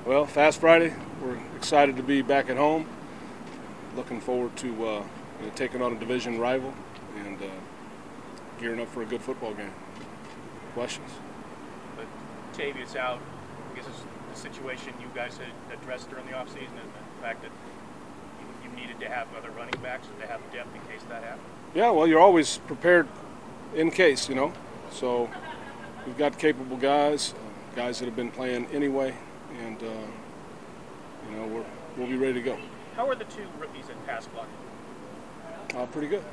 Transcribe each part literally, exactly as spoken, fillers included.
Well, Fast Friday. We're excited to be back at home. Looking forward to uh, you know, taking on a division rival and uh, gearing up for a good football game. Questions? But Tavius out. I guess it's the situation you guys had addressed during the offseason, and the fact that you, you needed to have other running backs and to have depth in case that happened. Yeah, well, you're always prepared in case, you know. So we've got capable guys, uh, guys that have been playing anyway, and uh, you know we're, we'll be ready to go. How are the two rookies in pass blocking? Uh, pretty good.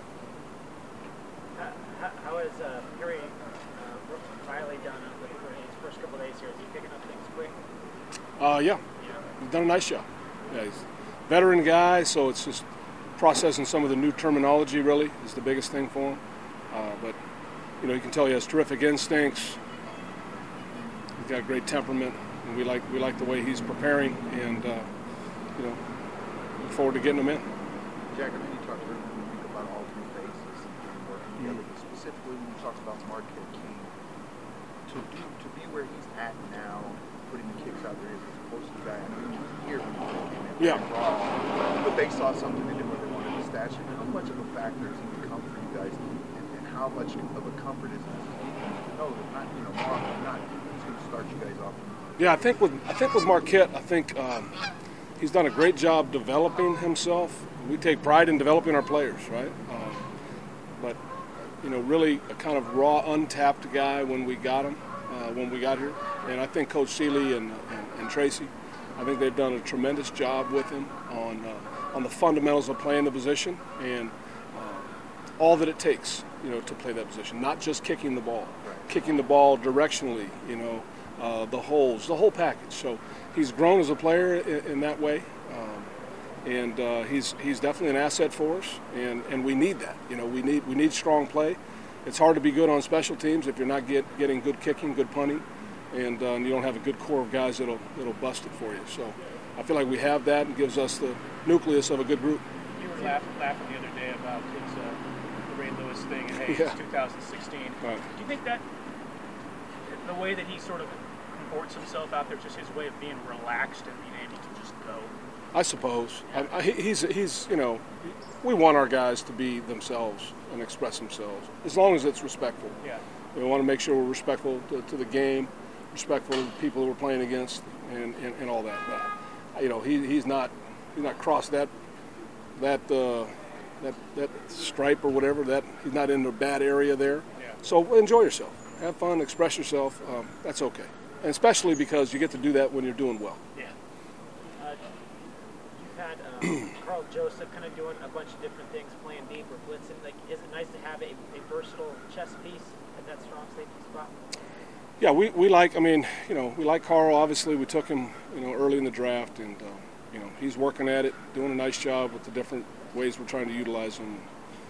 How, how has uh, Perry uh, Riley done with his first couple of days here? Is he picking up things quick? Uh, yeah, he's done a nice job. Yeah, he's a veteran guy, so it's just processing some of the new terminology. Really, is the biggest thing for him. Uh, but you know, you can tell he has terrific instincts. He's got great temperament, and we like we like the way he's preparing, and uh, you know, look forward to getting him in. Jack, I know you talked earlier when you think about alternate faces and working together, but specifically when you talked about Marquette King, to do to be where he's at now, putting the kicks out there as opposed to the guy. I mean, you hear when he came in, yeah, raw, but they saw something in him where they wanted to stash him. How much of a factor has he become for you guys, and, and how much of a comfort is it to know that not you know Mark not he's going to start you guys off? Yeah, I think with I think with Marquette, I think um, he's done a great job developing himself. We take pride in developing our players, right? Um, but you know, really a kind of raw, untapped guy when we got him, uh, when we got here. And I think Coach Seeley and, and, and Tracy, I think they've done a tremendous job with him on uh, on the fundamentals of playing the position and uh, all that it takes, you know, to play that position. Not just kicking the ball, Right. kicking the ball directionally, you know, uh, the holes, the whole package. So he's grown as a player in, in that way. Um, And uh, he's he's definitely an asset for us, and, and we need that. You know, we need we need strong play. It's hard to be good on special teams if you're not get, getting good kicking, good punting, and, uh, and you don't have a good core of guys that'll that'll bust it for you. So I feel like we have that, and gives us the nucleus of a good group. You were laughing, laughing the other day about his, uh, the Ray Lewis thing in Hayes, Yeah. twenty sixteen. Right. Do you think that the way that he sort of comports himself out there, just his way of being relaxed and being able to just go? I suppose. I, I, he's, he's, you know, we want our guys to be themselves and express themselves, as long as it's respectful. Yeah. We want to make sure we're respectful to, to the game, respectful to the people that we're playing against, and, and, and all that. But, you know, he, he's not he's not crossed that that uh, that that stripe or whatever. That he's not in a bad area there. Yeah. So enjoy yourself, have fun, express yourself. Um, that's okay, and especially because you get to do that when you're doing well. Yeah. Uh, you've had um, Carl Joseph kind of doing a bunch of different things, playing deep or blitzing. Like, is it nice to have a, a versatile chess piece at that strong safety spot? Yeah, we, we like, I mean, you know, we like Carl, obviously. We took him, you know, early in the draft, and, uh, you know, he's working at it, doing a nice job with the different ways we're trying to utilize him.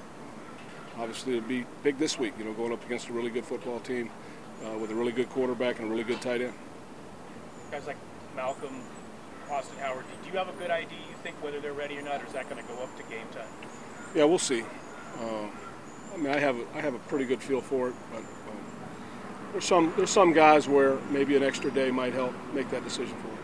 Obviously, it'll be big this week, you know, going up against a really good football team uh, with a really good quarterback and a really good tight end. Guys like Malcolm, Austin Howard, do you have a good idea, you think, whether they're ready or not, or is that going to go up to game time? Yeah, we'll see. Uh, I mean, I have a, I have a pretty good feel for it, but um, there's some there's some guys where maybe an extra day might help make that decision for them.